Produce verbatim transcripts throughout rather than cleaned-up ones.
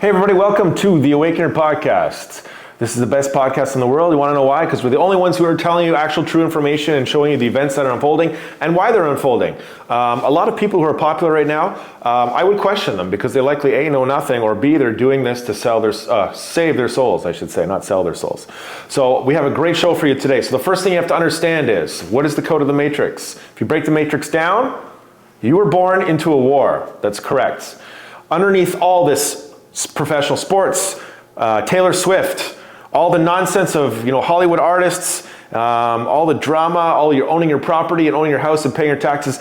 Hey everybody, welcome to the Awakener Podcast. This is the best podcast in the world. You want to know why? Because we're the only ones who are telling you actual true information and showing you the events that are unfolding and why they're unfolding. Um, a lot of people who are popular right now, um, I would question them because they likely A, know nothing, or B, they're doing this to sell their, uh, save their souls, I should say, not sell their souls. So we have a great show for you today. So the first thing you have to understand is, what is the code of the Matrix? If you break the Matrix down, you were born into a war. That's correct. Underneath all this professional sports, uh, Taylor Swift, all the nonsense of you know Hollywood artists, um, all the drama, all your owning your property and owning your house and paying your taxes,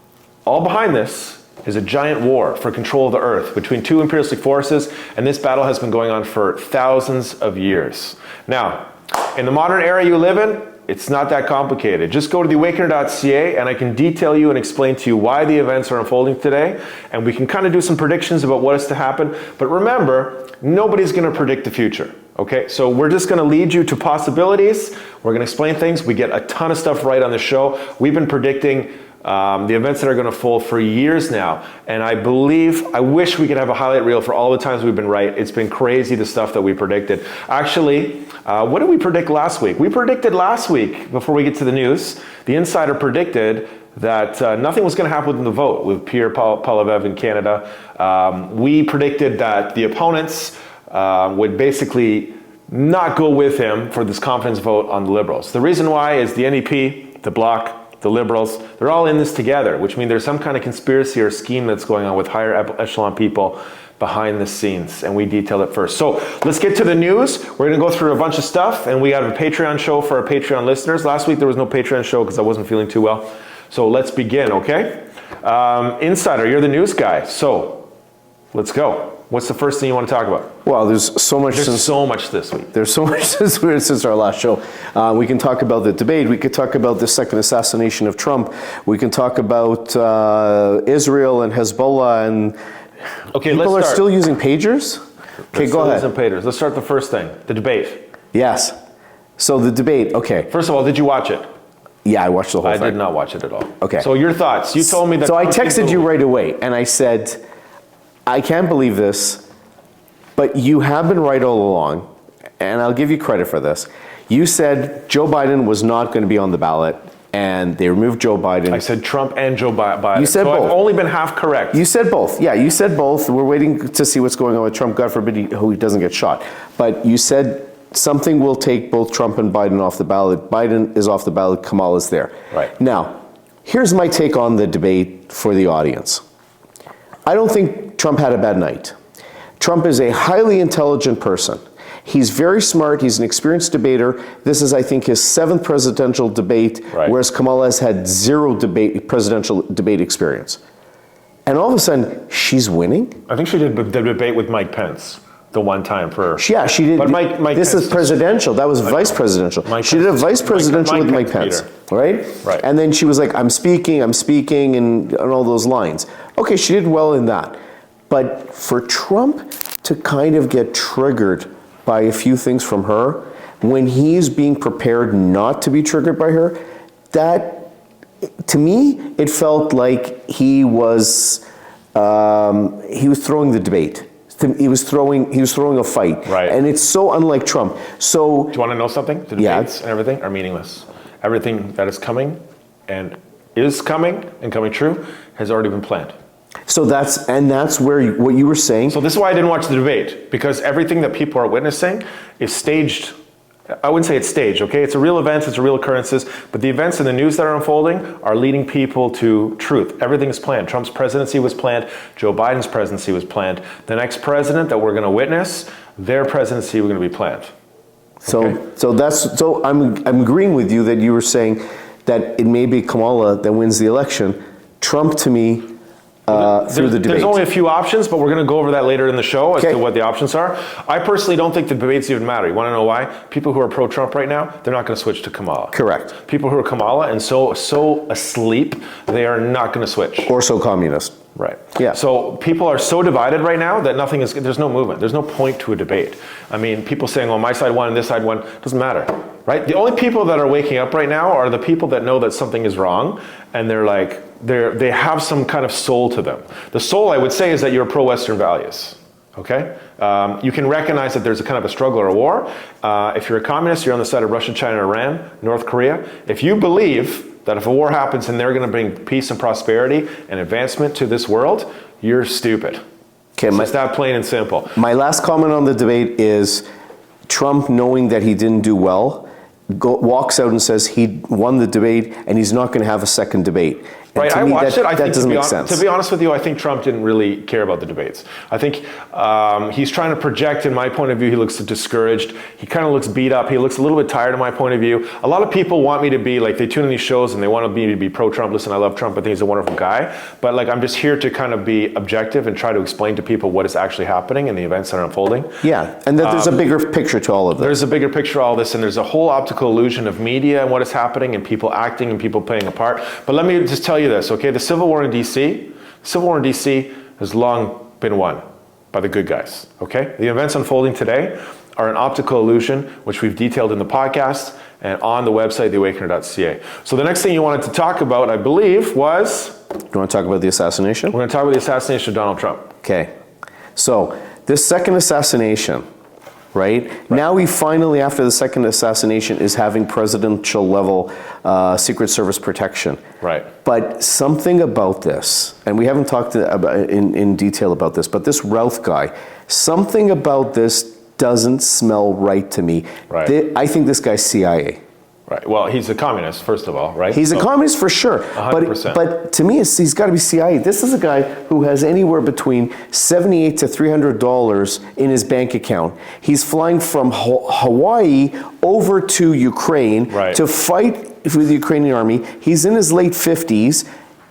all behind this is a giant war for control of the earth between two imperialistic forces, and this battle has been going on for thousands of years. Now, in the modern era you live in, it's not that complicated. Just go to the awakener dot c a and I can detail you and explain to you why the events are unfolding today, and we can kind of do some predictions about what is to happen. But remember, nobody's going to predict the future. Okay, so we're just going to lead you to possibilities. We're going to explain things. We get a ton of stuff right on the show. We've been predicting um, the events that are going to unfold for years now. And I believe, I wish we could have a highlight reel for all the times we've been right. It's been crazy, the stuff that we predicted. Actually, uh, what did we predict last week? We predicted last week, before we get to the news, the insider predicted that uh, nothing was going to happen with the vote with Pierre Poilievre in Canada. Um, we predicted that the opponents Uh, would basically not go with him for this confidence vote on the Liberals. The reason why is the N D P, the Bloc, the Liberals, they're all in this together, which means there's some kind of conspiracy or scheme that's going on with higher echelon people behind the scenes, and we detail it first. So let's get to the news. We're going to go through a bunch of stuff, and we have a Patreon show for our Patreon listeners. Last week there was no Patreon show because I wasn't feeling too well. So let's begin, okay? Um, Insider, you're the news guy, so let's go. What's the first thing you want to talk about? Well, there's so much. There's since, so much this week. There's so much since, since our last show. Uh, we can talk about the debate. We could talk about the second assassination of Trump. We can talk about uh, Israel and Hezbollah, and okay, people let's are start. still using pagers. Okay, let's go ahead. Using pagers. Let's start the first thing, the debate. Yes. So the debate. Okay. First of all, did you watch it? Yeah, I watched the whole I thing. did not watch it at all. Okay. So your thoughts? You told me that. So I Trump texted people- you right away, and I said, I can't believe this. But you have been right all along, and I'll give you credit for this. You said Joe Biden was not going to be on the ballot, and they removed Joe Biden. I said Trump and Joe Biden. You said so both. I've only been half correct. You said both. Yeah, you said both. We're waiting to see what's going on with Trump. God forbid he, he doesn't get shot. But you said something will take both Trump and Biden off the ballot. Biden is off the ballot. Kamala's there. Right. Now, here's my take on the debate for the audience. I don't think Trump had a bad night. Trump is a highly intelligent person. He's very smart. He's an experienced debater. This is, I think, his seventh presidential debate, right. whereas Kamala has had zero debate, presidential debate experience. And all of a sudden, she's winning? I think she did the debate with Mike Pence the one time for. Yeah, she did. But Mike, Mike this Pence is presidential. That was Mike, vice presidential. Mike she did a vice presidential Mike, with Mike Mike Pence, Pence right? Right. And then she was like, I'm speaking, I'm speaking, and, and all those lines. Okay, she did well in that. But for Trump to kind of get triggered by a few things from her, when he's being prepared not to be triggered by her, that, to me, it felt like he was, um, he was throwing the debate. He was throwing, he was throwing a fight. Right. And it's so unlike Trump. So, do you want to know something? The Yeah. debates and everything are meaningless. Everything that is coming and is coming and coming true has already been planned. so that's, and that's where, you, what you were saying. So this is why I didn't watch the debate, because everything that people are witnessing is staged. I wouldn't say it's staged, okay? It's a real event, it's a real occurrences, but the events in the news that are unfolding are leading people to truth. Everything is planned. Trump's presidency was planned. Joe Biden's presidency was planned. The next president that we're going to witness, their presidency was going to be planned. So, Okay. so that's, so I'm, I'm agreeing with you that you were saying that it may be Kamala that wins the election. Trump, to me, uh, through There's, the debate. there's only a few options, but we're going to go over that later in the show as Okay. to what the options are. I personally don't think the debates even matter. You want to know why? People who are pro-Trump right now, they're not going to switch to Kamala. Correct. People who are Kamala and so so asleep, they are not going to switch. Or so communist. Right. Yeah. So people are so divided right now that nothing is, there's no movement. There's no point to a debate. I mean, people saying, well, my side won and this side won, doesn't matter, right? The only people that are waking up right now are the people that know that something is wrong, and they're like, they're, they have some kind of soul to them. The soul, I would say, is that you're pro-Western values. Okay? Um, you can recognize that there's a kind of a struggle or a war. Uh, if you're a communist, you're on the side of Russia, China, Iran, North Korea. If you believe that if a war happens and they're going to bring peace and prosperity and advancement to this world, you're stupid. Okay, It's my, just that plain and simple. my last comment on the debate is Trump, knowing that he didn't do well, go, walks out and says he won the debate and he's not going to have a second debate. And Right, to I me, watched that, it. I that think doesn't to be, make hon- sense. to be honest with you, I think Trump didn't really care about the debates. I think um, he's trying to project, in my point of view, he looks discouraged. He kind of looks beat up. He looks a little bit tired, in my point of view. A lot of people want me to be like, they tune in these shows and they want me to be pro-Trump. Listen, I love Trump. I think he's a wonderful guy. But like, I'm just here to kind of be objective and try to explain to people what is actually happening and the events that are unfolding. Yeah, and that there's a bigger picture to all of this. There's a bigger picture of all this, and there's a whole optical illusion of media and what is happening and people acting and people playing a part. But let me just tell you this, okay? The Civil War in D C, Civil War in D C has long been won by the good guys, okay? The events unfolding today are an optical illusion, which we've detailed in the podcast and on the website, the awakener dot c a. So the next thing you wanted to talk about, I believe, was, Do you want to talk about the assassination? we're gonna talk about the assassination of Donald Trump. Okay. So, this second assassination, right? Now we finally, after the second assassination, is having presidential level uh, Secret Service protection. Right. But something about this, and we haven't talked about in, in detail about this, but this Routh guy, something about this doesn't smell right to me. Right. Thi- I think this guy's C I A. Right, well, he's a communist, first of all, right? He's a So- communist for sure, hundred but percent. but to me, it's, he's got to be C I A. This is a guy who has anywhere between seventy-eight to three hundred dollars in his bank account. He's flying from Ho- Hawaii over to Ukraine Right. to fight with the Ukrainian army. He's in his late fifties.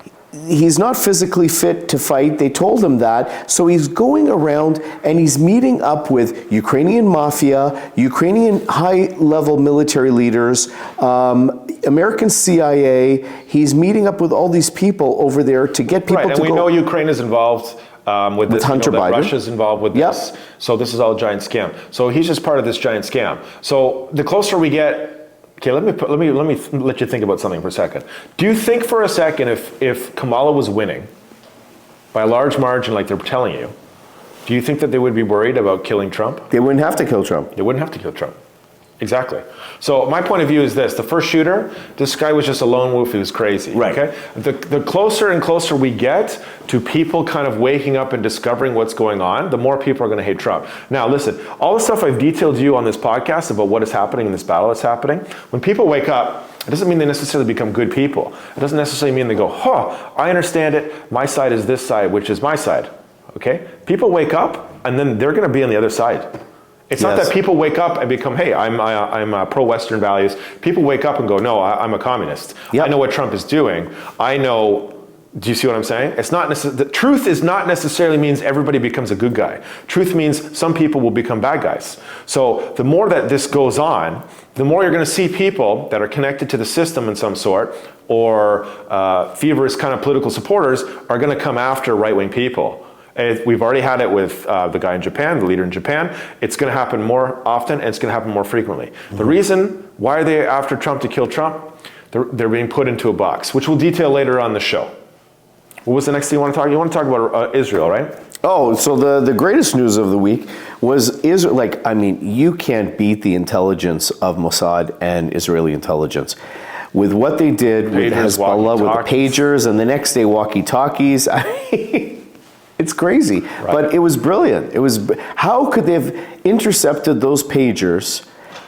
He's not physically fit to fight. They told him that. So he's going around and he's meeting up with Ukrainian mafia, Ukrainian high-level military leaders, um, American C I A. He's meeting up with all these people over there to get people Right, to and we go. know Ukraine is involved um, with, this. Hunter we know that Biden. Russia's involved with Yep. this. So this is all a giant scam. So he's just part of this giant scam. So the closer we get, okay, let me put, let me let me let you think about something for a second. Do you think for a second if if Kamala was winning by a large margin, like they're telling you, do you think that they would be worried about killing Trump? They wouldn't have to kill Trump. They wouldn't have to kill Trump. Exactly. So my point of view is this: the first shooter, this guy was just a lone wolf. He was crazy. Right. Okay. The the closer and closer we get to people kind of waking up and discovering what's going on, the more people are going to hate Trump. Now, listen, all the stuff I've detailed to you on this podcast about what is happening in this battle that's happening. When people wake up, it doesn't mean they necessarily become good people. It doesn't necessarily mean they go, "Huh, I understand it. My side is this side, which is my side." Okay. People wake up, and then they're going to be on the other side. It's not Yes. that people wake up and become, hey, I'm, I, I'm uh, pro-Western values. People wake up and go, no, I, I'm a communist. Yep. I know what Trump is doing. I know, do you see what I'm saying? It's not necess- the truth is not necessarily means everybody becomes a good guy. Truth means some people will become bad guys. So the more that this goes on, the more you're going to see people that are connected to the system in some sort, or uh, feverish kind of political supporters are going to come after right-wing people. And we've already had it with uh, the guy in Japan, the leader in Japan. It's going to happen more often, and it's going to happen more frequently. Mm-hmm. The reason, why are they after Trump to kill Trump? They're, they're being put into a box, which we'll detail later on the show. What was the next thing you want to talk? You want to talk about uh, Israel, right? Oh, so the, the greatest news of the week was Israel. Like, I mean, you can't beat the intelligence of Mossad and Israeli intelligence. With what they did with Pagers, Hezbollah, with the walkie-talkies. pagers, and the next day walkie-talkies. I mean, it's crazy, but it was brilliant. It was, how could they have intercepted those pagers,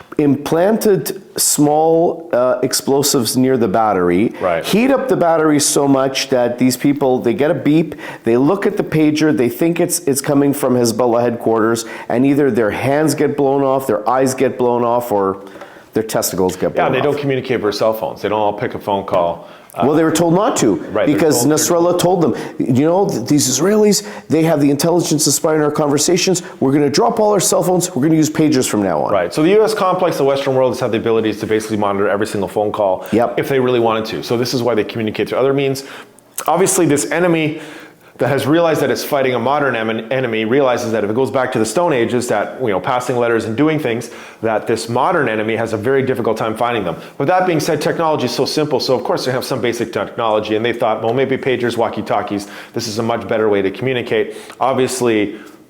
implanted small uh, explosives near the battery, Right. heat up the battery so much that these people, they get a beep, they look at the pager, they think it's it's coming from Hezbollah headquarters, and either their hands get blown off, their eyes get blown off, or their testicles get Yeah, blown they off. don't communicate over cell phones. They don't all pick a phone call. Uh, Well, they were told not to, Right, they're because told- Nasrallah told them, you know, th- these Israelis, they have the intelligence to spy on our conversations. We're going to drop all our cell phones. We're going to use pagers from now on. Right. So the U S complex, the Western world, has had the abilities to basically monitor every single phone call Yep. if they really wanted to. So this is why they communicate through other means. Obviously, this enemy that has realized that it's fighting a modern em- enemy realizes that if it goes back to the Stone Ages, that, you know, passing letters and doing things, that this modern enemy has a very difficult time finding them. But that being said, technology is so simple, so of course they have some basic technology, and they thought, well, maybe pagers, walkie-talkies, this is a much better way to communicate. Obviously,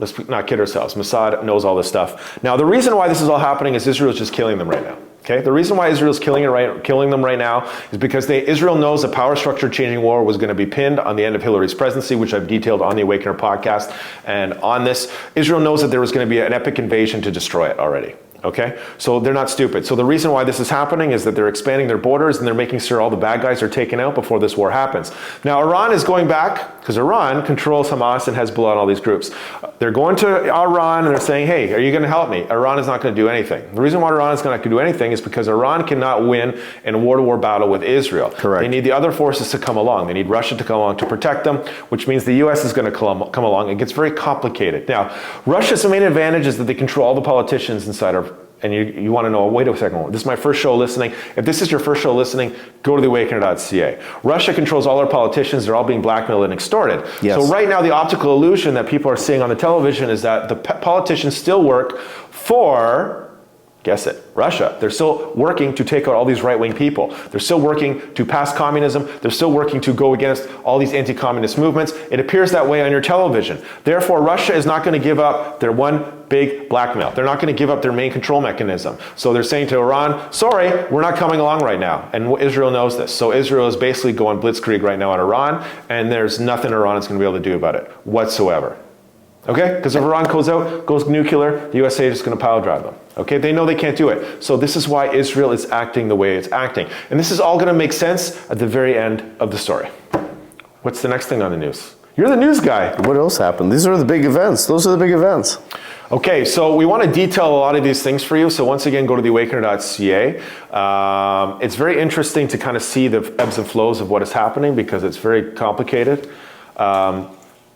Let's not kid ourselves. Mossad knows all this stuff. Now, the reason why this is all happening is Israel is just killing them right now. Okay, the reason why Israel is killing it right, killing them right now is because they, Israel knows a power structure changing war was going to be pinned on the end of Hillary's presidency, which I've detailed on the Awakener podcast. And on this, Israel knows that there was going to be an epic invasion to destroy it already. Okay, so they're not stupid. So the reason why this is happening is that they're expanding their borders and they're making sure all the bad guys are taken out before this war happens. Now, Iran is going back because Iran controls Hamas and Hezbollah and all these groups. They're going to Iran and they're saying, hey, are you going to help me? Iran is not going to do anything. The reason why Iran is not going to do anything is because Iran cannot win in a war-to-war battle with Israel. Correct. They need the other forces to come along. They need Russia to come along to protect them, which means the U S is going to come, come along. It gets very complicated. Now, Russia's main advantage is that they control all the politicians inside of and you, you want to know, wait a second, this is my first show listening. If this is your first show listening, go to the awakener dot c a. Russia controls all our politicians. They're all being blackmailed and extorted. Yes. So right now, the optical illusion that people are seeing on the television is that the politicians still work for, guess it, Russia. They're still working to take out all these right-wing people. They're still working to pass communism. They're still working to go against all these anti-communist movements. It appears that way on your television. Therefore, Russia is not going to give up their one big blackmail. They're not going to give up their main control mechanism. So they're saying to Iran, sorry, we're not coming along right now. And Israel knows this. So Israel is basically going blitzkrieg right now on Iran, and there's nothing Iran is going to be able to do about it whatsoever. Okay? Because if Iran goes out, goes nuclear, the U S A is just going to pile drive them. Okay? They know they can't do it. So this is why Israel is acting the way it's acting. And this is all going to make sense at the very end of the story. What's the next thing on the news? You're the news guy. What else happened? These are the big events. Those are the big events. Okay, so we want to detail a lot of these things for you. So once again, go to the awakener dot c a. Um, it's very interesting to kind of see the ebbs and flows of what is happening because it's very complicated. Um,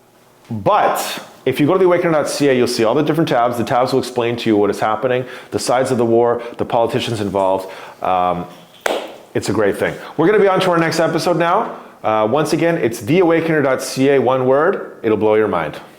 but if you go to the awakener dot c a, you'll see all the different tabs. The tabs will explain to you what is happening, the sides of the war, the politicians involved. Um, it's a great thing. We're going to be on to our next episode now. Uh, once again, it's the awakener dot c a, one word. It'll blow your mind.